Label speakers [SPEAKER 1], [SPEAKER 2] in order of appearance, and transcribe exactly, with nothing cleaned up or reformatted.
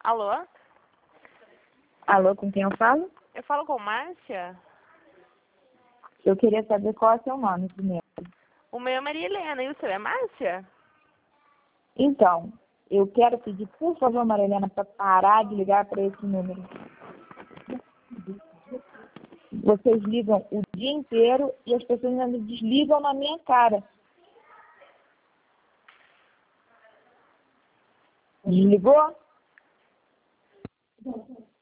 [SPEAKER 1] Alô?
[SPEAKER 2] Alô, com quem eu falo?
[SPEAKER 1] Eu falo com Márcia?
[SPEAKER 2] Eu queria saber qual é o seu nome primeiro.
[SPEAKER 1] O meu é Maria Helena e o seu é Márcia?
[SPEAKER 2] Então, eu quero pedir, por favor, Maria Helena, para parar de ligar para esse número. Vocês ligam o dia inteiro e as pessoas ainda desligam na minha cara. Desligou?